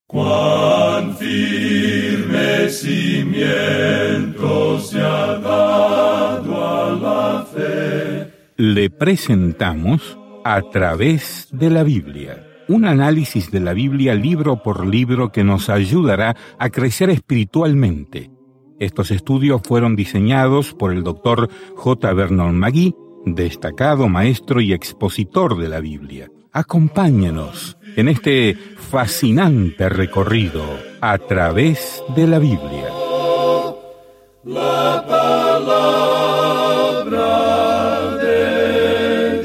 Cuán firme cimiento se ha dado a la fe. Le presentamos A través de la Biblia, un análisis de la Biblia libro por libro que nos ayudará a crecer espiritualmente. Estos estudios fueron diseñados por el Dr. J. Vernon McGee, destacado maestro y expositor de la Biblia. Acompáñenos en este fascinante recorrido a través de la Biblia. La palabra de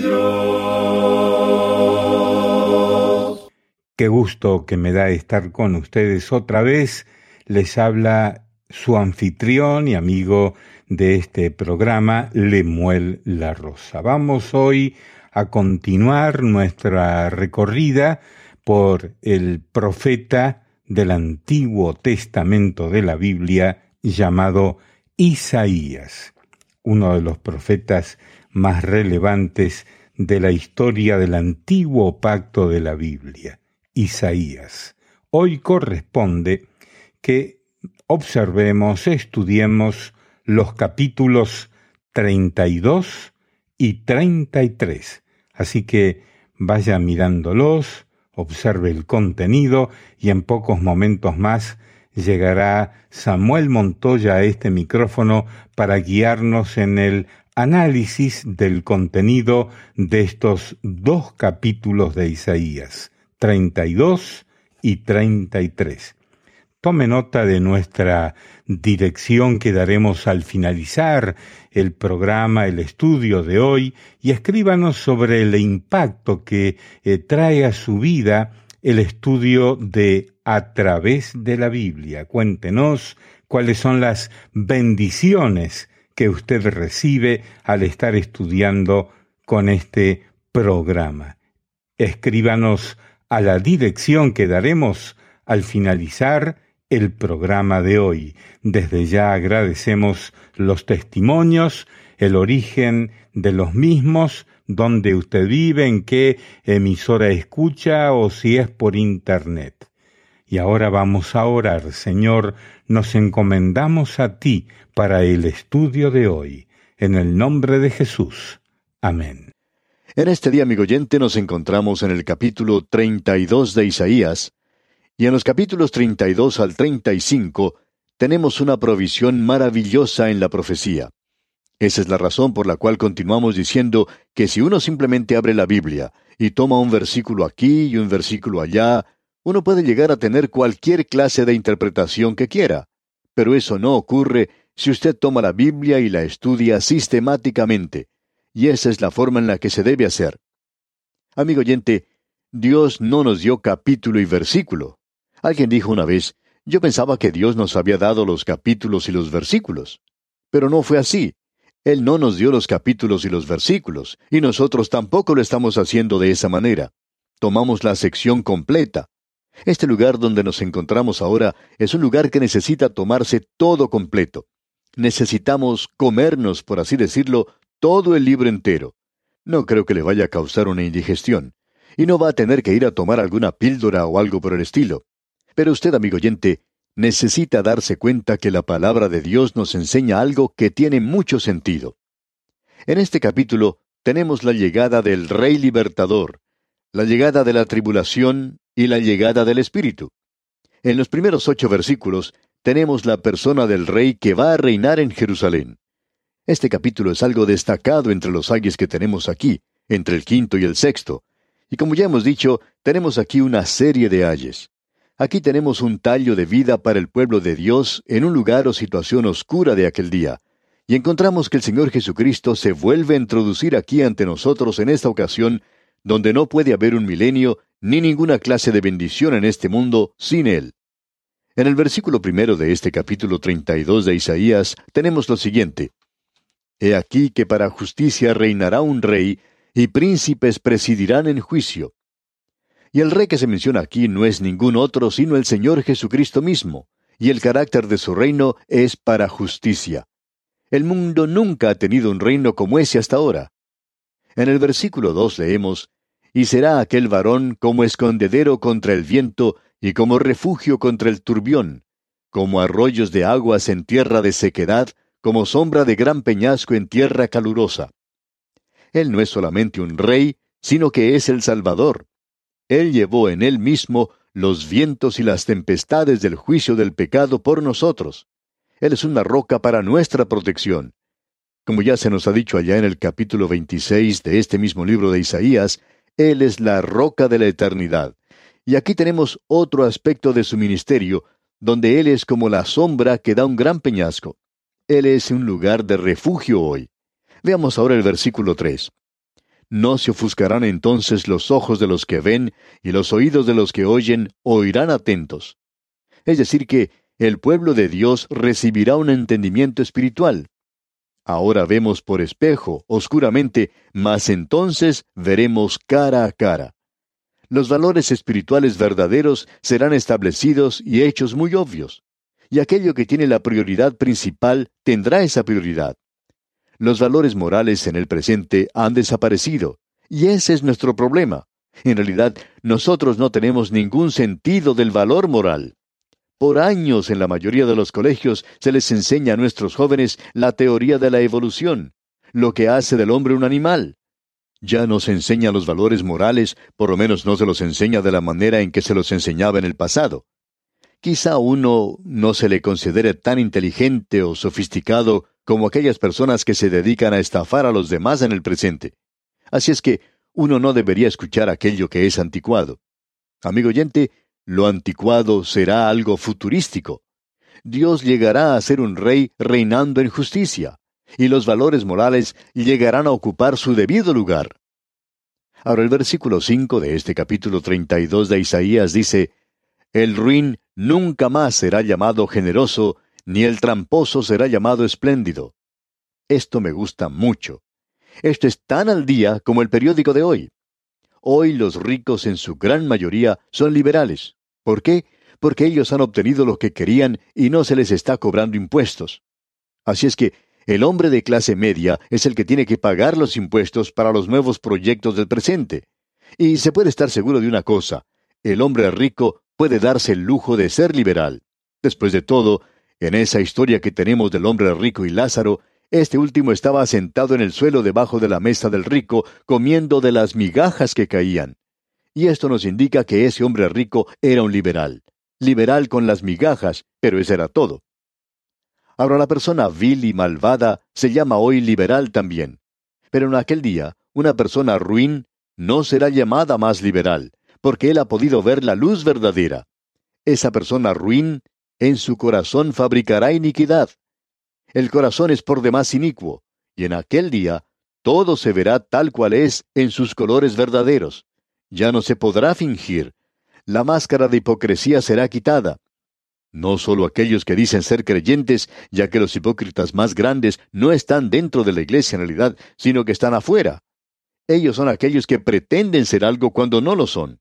Dios. Qué gusto que me da estar con ustedes otra vez. Les habla su anfitrión y amigo de este programa, Lemuel La Rosa. Vamos hoy a continuar nuestra recorrida por el profeta del Antiguo Testamento de la Biblia llamado Isaías, uno de los profetas más relevantes de la historia del Antiguo Pacto de la Biblia, Isaías. Hoy corresponde que observemos, estudiemos los capítulos 32 y 33. Así que vaya mirándolos, observe el contenido y en pocos momentos más llegará Samuel Montoya a este micrófono para guiarnos en el análisis del contenido de estos dos capítulos de Isaías, 32 y 33. Tome nota de nuestra dirección que daremos al finalizar el programa, el estudio de hoy, y escríbanos sobre el impacto que trae a su vida el estudio de A través de la Biblia. Cuéntenos cuáles son las bendiciones que usted recibe al estar estudiando con este programa. Escríbanos a la dirección que daremos al finalizar el programa de hoy. Desde ya agradecemos los testimonios, el origen de los mismos, dónde usted vive, en qué emisora escucha o si es por internet. Y ahora vamos a orar. Señor, nos encomendamos a ti para el estudio de hoy. En el nombre de Jesús. Amén. En este día, amigo oyente, nos encontramos en el capítulo 32 de Isaías, y en los capítulos 32 al 35 tenemos una provisión maravillosa en la profecía. Esa es la razón por la cual continuamos diciendo que si uno simplemente abre la Biblia y toma un versículo aquí y un versículo allá, uno puede llegar a tener cualquier clase de interpretación que quiera. Pero eso no ocurre si usted toma la Biblia y la estudia sistemáticamente. Y esa es la forma en la que se debe hacer. Amigo oyente, Dios no nos dio capítulo y versículo. Alguien dijo una vez, yo pensaba que Dios nos había dado los capítulos y los versículos. Pero no fue así. Él no nos dio los capítulos y los versículos, y nosotros tampoco lo estamos haciendo de esa manera. Tomamos la sección completa. Este lugar donde nos encontramos ahora es un lugar que necesita tomarse todo completo. Necesitamos comernos, por así decirlo, todo el libro entero. No creo que le vaya a causar una indigestión, y no va a tener que ir a tomar alguna píldora o algo por el estilo. Pero usted, amigo oyente, necesita darse cuenta que la palabra de Dios nos enseña algo que tiene mucho sentido. En este capítulo tenemos la llegada del Rey Libertador, la llegada de la tribulación y la llegada del Espíritu. En los primeros 8 versículos tenemos la persona del Rey que va a reinar en Jerusalén. Este capítulo es algo destacado entre los ayes que tenemos aquí, entre el 5º y el 6º. Y como ya hemos dicho, tenemos aquí una serie de ayes. Aquí tenemos un tallo de vida para el pueblo de Dios en un lugar o situación oscura de aquel día. Y encontramos que el Señor Jesucristo se vuelve a introducir aquí ante nosotros en esta ocasión, donde no puede haber un milenio ni ninguna clase de bendición en este mundo sin Él. En el versículo 1 de este capítulo 32 de Isaías tenemos lo siguiente. He aquí que para justicia reinará un rey, y príncipes presidirán en juicio. Y el rey que se menciona aquí no es ningún otro sino el Señor Jesucristo mismo, y el carácter de su reino es para justicia. El mundo nunca ha tenido un reino como ese hasta ahora. En el versículo 2 leemos, y será aquel varón como escondedero contra el viento, y como refugio contra el turbión, como arroyos de aguas en tierra de sequedad, como sombra de gran peñasco en tierra calurosa. Él no es solamente un rey, sino que es el Salvador. Él llevó en él mismo los vientos y las tempestades del juicio del pecado por nosotros. Él es una roca para nuestra protección. Como ya se nos ha dicho allá en el capítulo 26 de este mismo libro de Isaías, Él es la roca de la eternidad. Y aquí tenemos otro aspecto de su ministerio, donde Él es como la sombra que da un gran peñasco. Él es un lugar de refugio hoy. Veamos ahora el versículo 3. No se ofuscarán entonces los ojos de los que ven, y los oídos de los que oyen oirán atentos. Es decir, que el pueblo de Dios recibirá un entendimiento espiritual. Ahora vemos por espejo, oscuramente, mas entonces veremos cara a cara. Los valores espirituales verdaderos serán establecidos y hechos muy obvios. Y aquello que tiene la prioridad principal tendrá esa prioridad. Los valores morales en el presente han desaparecido, y ese es nuestro problema. En realidad, nosotros no tenemos ningún sentido del valor moral. Por años en la mayoría de los colegios se les enseña a nuestros jóvenes la teoría de la evolución, lo que hace del hombre un animal. Ya no se enseña los valores morales, por lo menos no se los enseña de la manera en que se los enseñaba en el pasado. Quizá uno no se le considere tan inteligente o sofisticado como aquellas personas que se dedican a estafar a los demás en el presente. Así es que uno no debería escuchar aquello que es anticuado. Amigo oyente, lo anticuado será algo futurístico. Dios llegará a ser un rey reinando en justicia, y los valores morales llegarán a ocupar su debido lugar. Ahora el versículo 5 de este capítulo 32 de Isaías dice: El ruin nunca más será llamado generoso, ni el tramposo será llamado espléndido. Esto me gusta mucho. Esto es tan al día como el periódico de hoy. Hoy los ricos en su gran mayoría son liberales. ¿Por qué? Porque ellos han obtenido lo que querían y no se les está cobrando impuestos. Así es que el hombre de clase media es el que tiene que pagar los impuestos para los nuevos proyectos del presente. Y se puede estar seguro de una cosa: el hombre rico puede darse el lujo de ser liberal. Después de todo, en esa historia que tenemos del hombre rico y Lázaro, este último estaba sentado en el suelo debajo de la mesa del rico, comiendo de las migajas que caían. Y esto nos indica que ese hombre rico era un liberal. Liberal con las migajas, pero eso era todo. Ahora la persona vil y malvada se llama hoy liberal también. Pero en aquel día, una persona ruin no será llamada más liberal, porque él ha podido ver la luz verdadera. Esa persona ruin en su corazón fabricará iniquidad. El corazón es por demás inicuo, y en aquel día todo se verá tal cual es en sus colores verdaderos. Ya no se podrá fingir. La máscara de hipocresía será quitada. No solo aquellos que dicen ser creyentes, ya que los hipócritas más grandes no están dentro de la iglesia en realidad, sino que están afuera. Ellos son aquellos que pretenden ser algo cuando no lo son.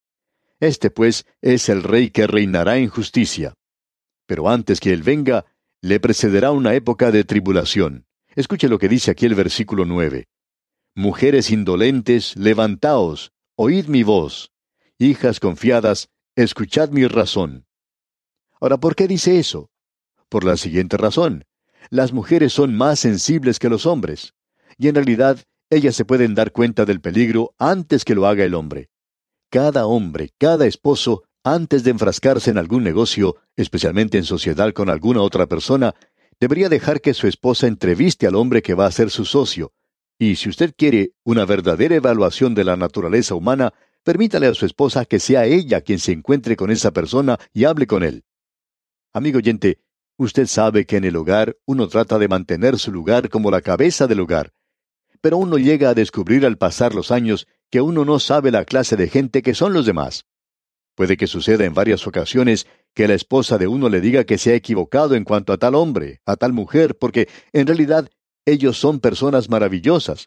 Este, pues, es el rey que reinará en justicia. Pero antes que él venga, le precederá una época de tribulación. Escuche lo que dice aquí el versículo 9. Mujeres indolentes, levantaos, oíd mi voz. Hijas confiadas, escuchad mi razón. Ahora, ¿por qué dice eso? Por la siguiente razón. Las mujeres son más sensibles que los hombres. Y en realidad, ellas se pueden dar cuenta del peligro antes que lo haga el hombre. Cada hombre, cada esposo, antes de enfrascarse en algún negocio, especialmente en sociedad con alguna otra persona, debería dejar que su esposa entreviste al hombre que va a ser su socio. Y si usted quiere una verdadera evaluación de la naturaleza humana, permítale a su esposa que sea ella quien se encuentre con esa persona y hable con él. Amigo oyente, usted sabe que en el hogar uno trata de mantener su lugar como la cabeza del hogar. Pero uno llega a descubrir al pasar los años que uno no sabe la clase de gente que son los demás. Puede que suceda en varias ocasiones que la esposa de uno le diga que se ha equivocado en cuanto a tal hombre, a tal mujer, porque en realidad ellos son personas maravillosas.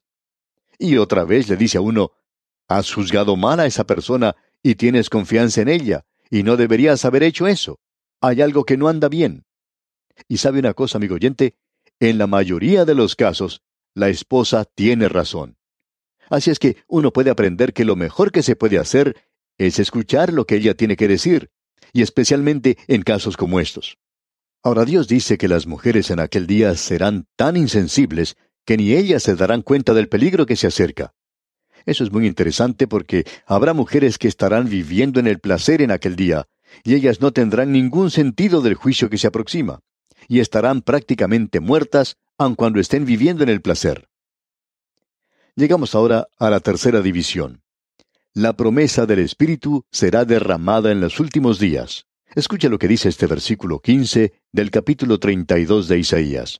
Y otra vez le dice a uno: has juzgado mal a esa persona y tienes confianza en ella, y no deberías haber hecho eso. Hay algo que no anda bien. Y sabe una cosa, amigo oyente, en la mayoría de los casos, la esposa tiene razón. Así es que uno puede aprender que lo mejor que se puede hacer es escuchar lo que ella tiene que decir, y especialmente en casos como estos. Ahora Dios dice que las mujeres en aquel día serán tan insensibles que ni ellas se darán cuenta del peligro que se acerca. Eso es muy interesante porque habrá mujeres que estarán viviendo en el placer en aquel día, y ellas no tendrán ningún sentido del juicio que se aproxima, y estarán prácticamente muertas aun cuando estén viviendo en el placer. Llegamos ahora a la tercera división. La promesa del Espíritu será derramada en los últimos días. Escucha lo que dice este versículo 15 del capítulo 32 de Isaías.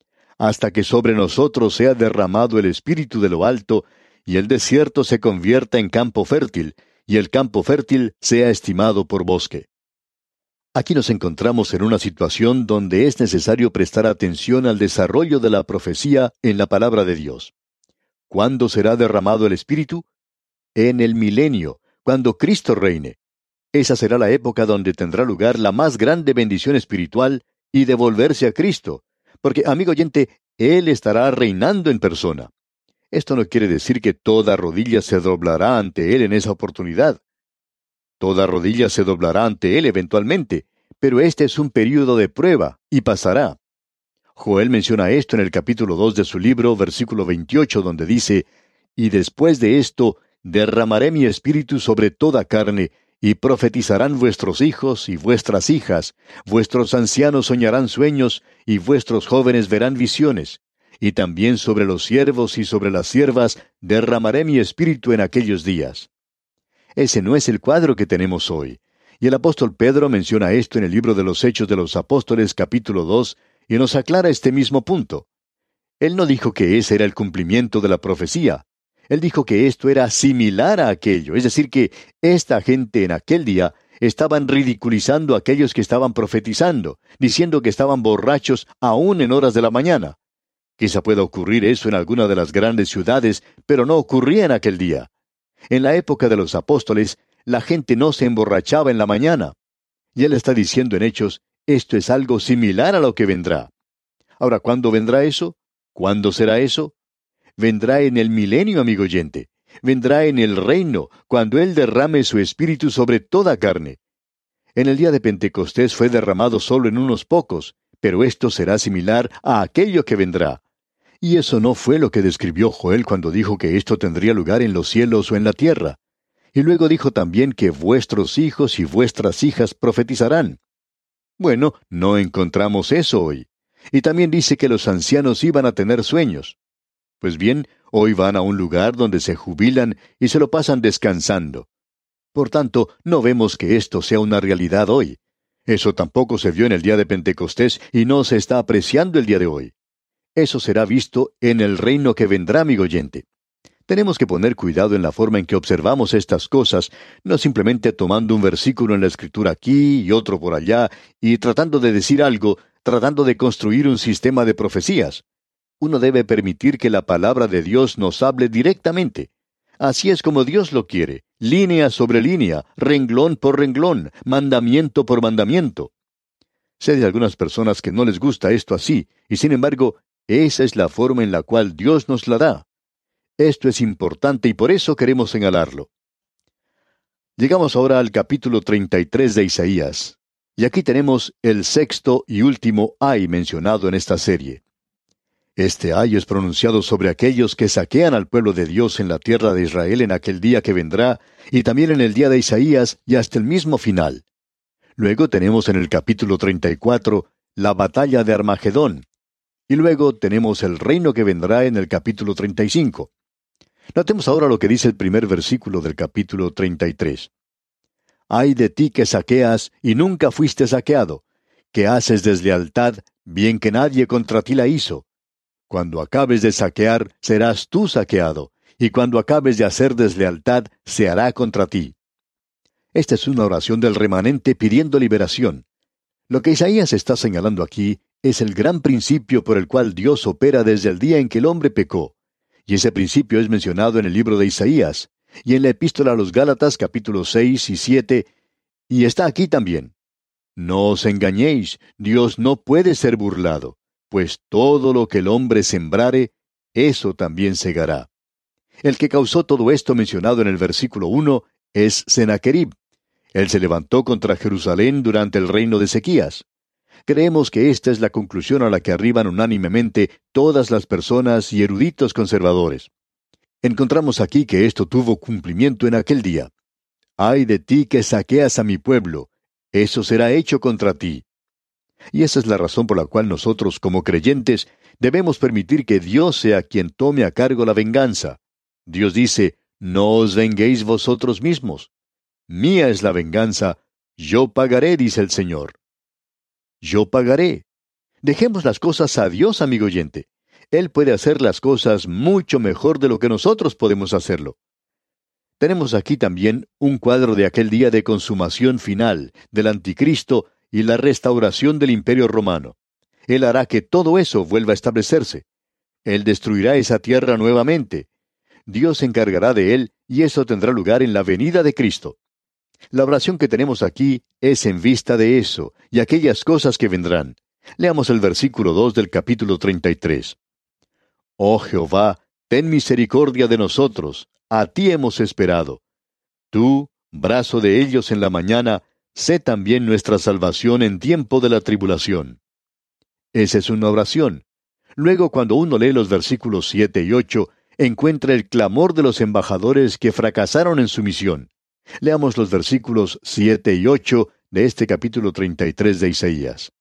Hasta que sobre nosotros sea derramado el Espíritu de lo alto, y el desierto se convierta en campo fértil, y el campo fértil sea estimado por bosque. Aquí nos encontramos en una situación donde es necesario prestar atención al desarrollo de la profecía en la palabra de Dios. ¿Cuándo será derramado el Espíritu? En el milenio, cuando Cristo reine. Esa será la época donde tendrá lugar la más grande bendición espiritual y devolverse a Cristo, porque, amigo oyente, Él estará reinando en persona. Esto no quiere decir que toda rodilla se doblará ante Él en esa oportunidad. Toda rodilla se doblará ante Él eventualmente, pero este es un período de prueba, y pasará. Joel menciona esto en el capítulo 2 de su libro, versículo 28, donde dice, «Y después de esto, derramaré mi espíritu sobre toda carne, y profetizarán vuestros hijos y vuestras hijas, vuestros ancianos soñarán sueños, y vuestros jóvenes verán visiones. Y también sobre los siervos y sobre las siervas derramaré mi espíritu en aquellos días». Ese no es el cuadro que tenemos hoy. Y el apóstol Pedro menciona esto en el libro de los Hechos de los Apóstoles, capítulo 2, y nos aclara este mismo punto. Él no dijo que ese era el cumplimiento de la profecía. Él dijo que esto era similar a aquello, es decir, que esta gente en aquel día estaban ridiculizando a aquellos que estaban profetizando, diciendo que estaban borrachos aún en horas de la mañana. Quizá pueda ocurrir eso en alguna de las grandes ciudades, pero no ocurría en aquel día. En la época de los apóstoles, la gente no se emborrachaba en la mañana. Y él está diciendo en Hechos, esto es algo similar a lo que vendrá. Ahora, ¿cuándo vendrá eso? ¿Cuándo será eso? Vendrá en el milenio, amigo oyente. Vendrá en el reino, cuando Él derrame su espíritu sobre toda carne. En el día de Pentecostés fue derramado solo en unos pocos, pero esto será similar a aquello que vendrá. Y eso no fue lo que describió Joel cuando dijo que esto tendría lugar en los cielos o en la tierra. Y luego dijo también que vuestros hijos y vuestras hijas profetizarán. Bueno, no encontramos eso hoy. Y también dice que los ancianos iban a tener sueños. Pues bien, hoy van a un lugar donde se jubilan y se lo pasan descansando. Por tanto, no vemos que esto sea una realidad hoy. Eso tampoco se vio en el día de Pentecostés y no se está apreciando el día de hoy. Eso será visto en el reino que vendrá, amigo oyente. Tenemos que poner cuidado en la forma en que observamos estas cosas, no simplemente tomando un versículo en la Escritura aquí y otro por allá, y tratando de decir algo, tratando de construir un sistema de profecías. Uno debe permitir que la palabra de Dios nos hable directamente. Así es como Dios lo quiere, línea sobre línea, renglón por renglón, mandamiento por mandamiento. Sé de algunas personas que no les gusta esto así, y sin embargo, esa es la forma en la cual Dios nos la da. Esto es importante y por eso queremos señalarlo. Llegamos ahora al capítulo 33 de Isaías, y aquí tenemos el sexto y último ay mencionado en esta serie. Este ay es pronunciado sobre aquellos que saquean al pueblo de Dios en la tierra de Israel en aquel día que vendrá, y también en el día de Isaías y hasta el mismo final. Luego tenemos en el capítulo 34 la batalla de Armagedón, y luego tenemos el reino que vendrá en el capítulo 35. Notemos ahora lo que dice el primer versículo del capítulo 33. Ay de ti que saqueas y nunca fuiste saqueado, que haces deslealtad, bien que nadie contra ti la hizo. Cuando acabes de saquear, serás tú saqueado, y cuando acabes de hacer deslealtad, se hará contra ti. Esta es una oración del remanente pidiendo liberación. Lo que Isaías está señalando aquí es el gran principio por el cual Dios opera desde el día en que el hombre pecó. Y ese principio es mencionado en el libro de Isaías, y en la epístola a los Gálatas capítulos 6 y 7, y está aquí también. No os engañéis, Dios no puede ser burlado, pues todo lo que el hombre sembrare, eso también segará. El que causó todo esto mencionado en el versículo 1 es Sennacherib. Él se levantó contra Jerusalén durante el reino de Ezequías. Creemos que esta es la conclusión a la que arriban unánimemente todas las personas y eruditos conservadores. Encontramos aquí que esto tuvo cumplimiento en aquel día. Ay de ti que saqueas a mi pueblo, eso será hecho contra ti. Y esa es la razón por la cual nosotros, como creyentes, debemos permitir que Dios sea quien tome a cargo la venganza. Dios dice, no os venguéis vosotros mismos. Mía es la venganza, yo pagaré, dice el Señor. Yo pagaré. Dejemos las cosas a Dios, amigo oyente. Él puede hacer las cosas mucho mejor de lo que nosotros podemos hacerlo. Tenemos aquí también un cuadro de aquel día de consumación final, del anticristo y la restauración del imperio romano. Él hará que todo eso vuelva a establecerse. Él destruirá esa tierra nuevamente. Dios se encargará de él y eso tendrá lugar en la venida de Cristo. La oración que tenemos aquí es en vista de eso y aquellas cosas que vendrán. Leamos el versículo 2 del capítulo 33. Oh Jehová, ten misericordia de nosotros, a ti hemos esperado. Tú, brazo de ellos en la mañana, sé también nuestra salvación en tiempo de la tribulación. Esa es una oración. Luego, cuando uno lee los versículos 7 y 8, encuentra el clamor de los embajadores que fracasaron en su misión. Leamos los versículos 7 y 8 de este capítulo 33 de Isaías.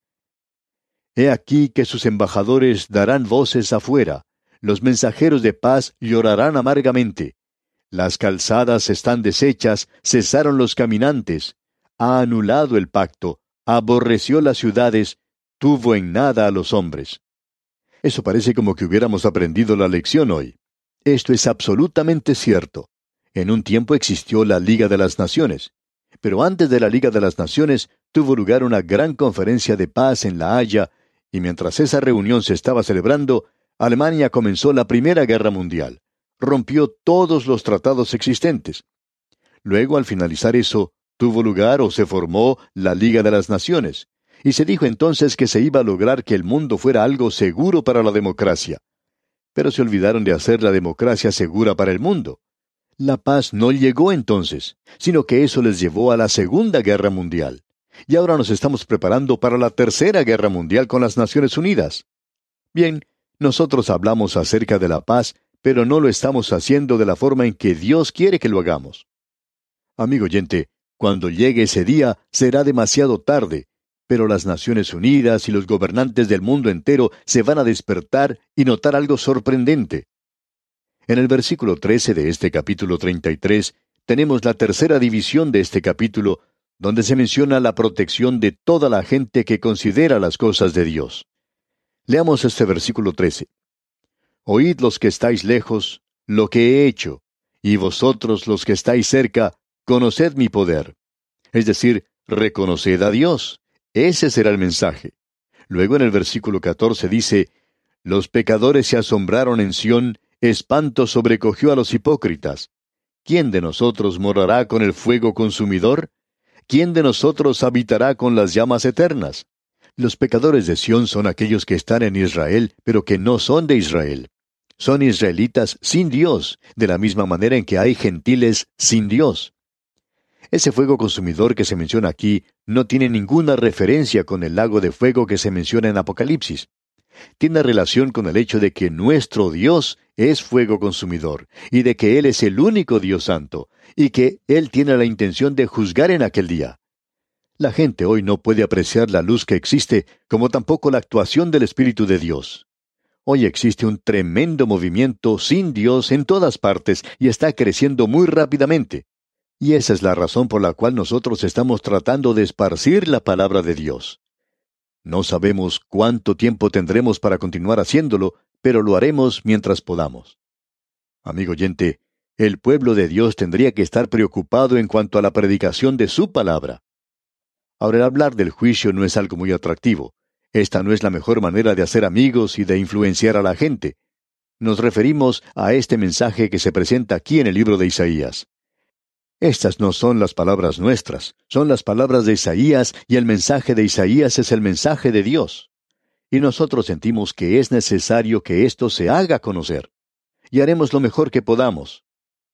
He aquí que sus embajadores darán voces afuera, los mensajeros de paz llorarán amargamente. Las calzadas están deshechas, cesaron los caminantes. Ha anulado el pacto, aborreció las ciudades, tuvo en nada a los hombres. Eso parece como que hubiéramos aprendido la lección hoy. Esto es absolutamente cierto. En un tiempo existió la Liga de las Naciones, pero antes de la Liga de las Naciones tuvo lugar una gran conferencia de paz en La Haya, y mientras esa reunión se estaba celebrando, Alemania comenzó la Primera Guerra Mundial. Rompió todos los tratados existentes. Luego, al finalizar eso, tuvo lugar o se formó la Liga de las Naciones, y se dijo entonces que se iba a lograr que el mundo fuera algo seguro para la democracia. Pero se olvidaron de hacer la democracia segura para el mundo. La paz no llegó entonces, sino que eso les llevó a la Segunda Guerra Mundial. Y ahora nos estamos preparando para la Tercera Guerra Mundial con las Naciones Unidas. Bien, nosotros hablamos acerca de la paz, pero no lo estamos haciendo de la forma en que Dios quiere que lo hagamos. Amigo oyente, cuando llegue ese día será demasiado tarde, pero las Naciones Unidas y los gobernantes del mundo entero se van a despertar y notar algo sorprendente. En el versículo 13 de este capítulo 33, tenemos la tercera división de este capítulo, donde se menciona la protección de toda la gente que considera las cosas de Dios. Leamos este versículo 13. Oíd los que estáis lejos, lo que he hecho, y vosotros los que estáis cerca, conoced mi poder. Es decir, reconoced a Dios. Ese será el mensaje. Luego en el versículo 14 dice, los pecadores se asombraron en Sión, espanto sobrecogió a los hipócritas. ¿Quién de nosotros morará con el fuego consumidor? ¿Quién de nosotros habitará con las llamas eternas? Los pecadores de Sión son aquellos que están en Israel, pero que no son de Israel. Son israelitas sin Dios, de la misma manera en que hay gentiles sin Dios. Ese fuego consumidor que se menciona aquí no tiene ninguna referencia con el lago de fuego que se menciona en Apocalipsis. Tiene relación con el hecho de que nuestro Dios es fuego consumidor, y de que Él es el único Dios santo, y que Él tiene la intención de juzgar en aquel día. La gente hoy no puede apreciar la luz que existe, como tampoco la actuación del Espíritu de Dios. Hoy existe un tremendo movimiento sin Dios en todas partes, y está creciendo muy rápidamente. Y esa es la razón por la cual nosotros estamos tratando de esparcir la palabra de Dios. No sabemos cuánto tiempo tendremos para continuar haciéndolo, pero lo haremos mientras podamos. Amigo oyente, el pueblo de Dios tendría que estar preocupado en cuanto a la predicación de su palabra. Ahora, el hablar del juicio no es algo muy atractivo. Esta no es la mejor manera de hacer amigos y de influenciar a la gente. Nos referimos a este mensaje que se presenta aquí en el libro de Isaías. Estas no son las palabras nuestras, son las palabras de Isaías, y el mensaje de Isaías es el mensaje de Dios. Y nosotros sentimos que es necesario que esto se haga conocer. Y haremos lo mejor que podamos.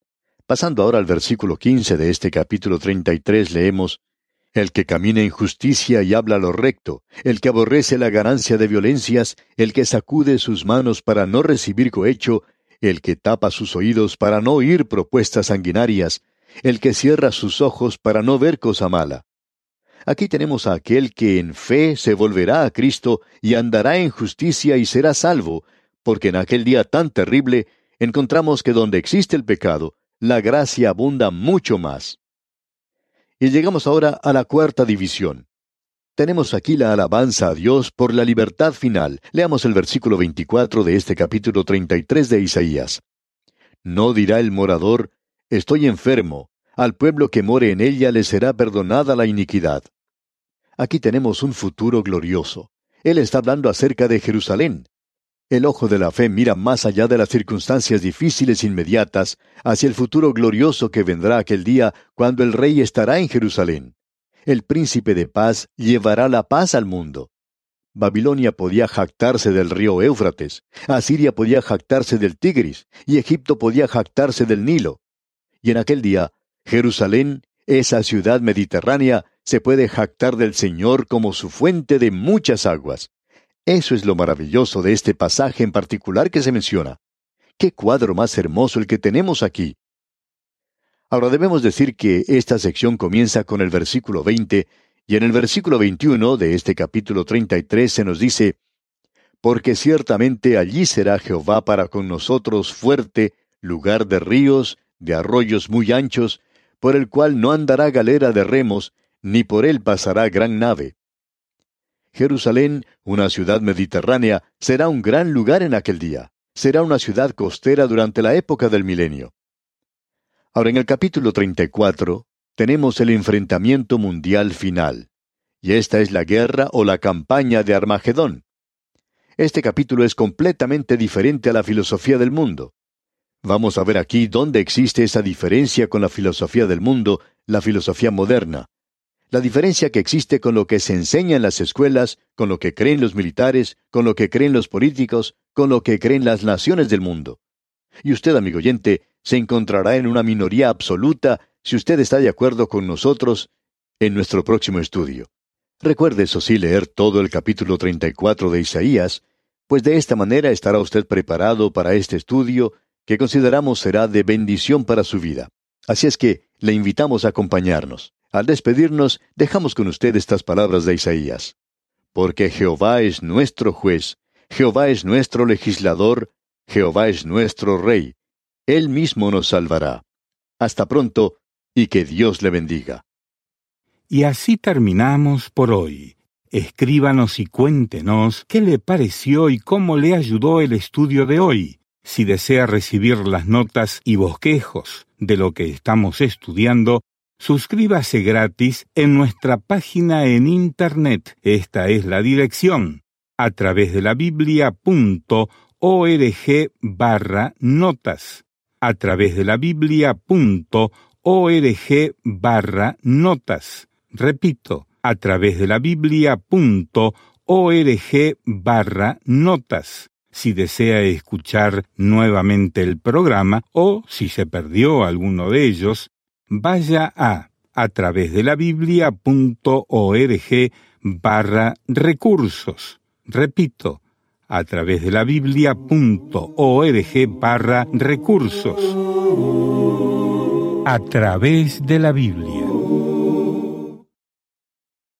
Pasando ahora al versículo 15 de este capítulo 33, leemos: El que camina en justicia y habla lo recto, el que aborrece la ganancia de violencias, el que sacude sus manos para no recibir cohecho, el que tapa sus oídos para no oír propuestas sanguinarias, el que cierra sus ojos para no ver cosa mala. Aquí tenemos a aquel que en fe se volverá a Cristo y andará en justicia y será salvo, porque en aquel día tan terrible encontramos que donde existe el pecado, la gracia abunda mucho más. Y llegamos ahora a la cuarta división. Tenemos aquí la alabanza a Dios por la libertad final. Leamos el versículo 24 de este capítulo 33 de Isaías. No dirá el morador: estoy enfermo, al pueblo que more en ella le será perdonada la iniquidad. Aquí tenemos un futuro glorioso. Él está hablando acerca de Jerusalén. El ojo de la fe mira más allá de las circunstancias difíciles inmediatas, hacia el futuro glorioso que vendrá aquel día cuando el Rey estará en Jerusalén. El príncipe de paz llevará la paz al mundo. Babilonia podía jactarse del río Éufrates, Asiria podía jactarse del Tigris, y Egipto podía jactarse del Nilo. Y en aquel día, Jerusalén, esa ciudad mediterránea, se puede jactar del Señor como su fuente de muchas aguas. Eso es lo maravilloso de este pasaje en particular que se menciona. ¡Qué cuadro más hermoso el que tenemos aquí! Ahora debemos decir que esta sección comienza con el versículo 20, y en el versículo 21 de este capítulo 33 se nos dice: Porque ciertamente allí será Jehová para con nosotros fuerte, lugar de ríos, de arroyos muy anchos, por el cual no andará galera de remos, ni por él pasará gran nave. Jerusalén, una ciudad mediterránea, será un gran lugar en aquel día. Será una ciudad costera durante la época del milenio. Ahora, en el capítulo 34, tenemos el enfrentamiento mundial final. Y esta es la guerra o la campaña de Armagedón. Este capítulo es completamente diferente a la filosofía del mundo. Vamos a ver aquí dónde existe esa diferencia con la filosofía del mundo, la filosofía moderna. La diferencia que existe con lo que se enseña en las escuelas, con lo que creen los militares, con lo que creen los políticos, con lo que creen las naciones del mundo. Y usted, amigo oyente, se encontrará en una minoría absoluta si usted está de acuerdo con nosotros en nuestro próximo estudio. Recuerde, eso sí, leer todo el capítulo 34 de Isaías, pues de esta manera estará usted preparado para este estudio que consideramos será de bendición para su vida. Así es que le invitamos a acompañarnos. Al despedirnos, dejamos con usted estas palabras de Isaías. Porque Jehová es nuestro juez, Jehová es nuestro legislador, Jehová es nuestro Rey. Él mismo nos salvará. Hasta pronto, y que Dios le bendiga. Y así terminamos por hoy. Escríbanos y cuéntenos qué le pareció y cómo le ayudó el estudio de hoy. Si desea recibir las notas y bosquejos de lo que estamos estudiando, suscríbase gratis en nuestra página en Internet. Esta es la dirección: atravesdelabiblia.org/notas. atravesdelabiblia.org/notas. Repito, atravesdelabiblia.org/notas. Si desea escuchar nuevamente el programa o si se perdió alguno de ellos, vaya a atravesdelabiblia.org/recursos. Repito, atravesdelabiblia.org/recursos. A través de la Biblia.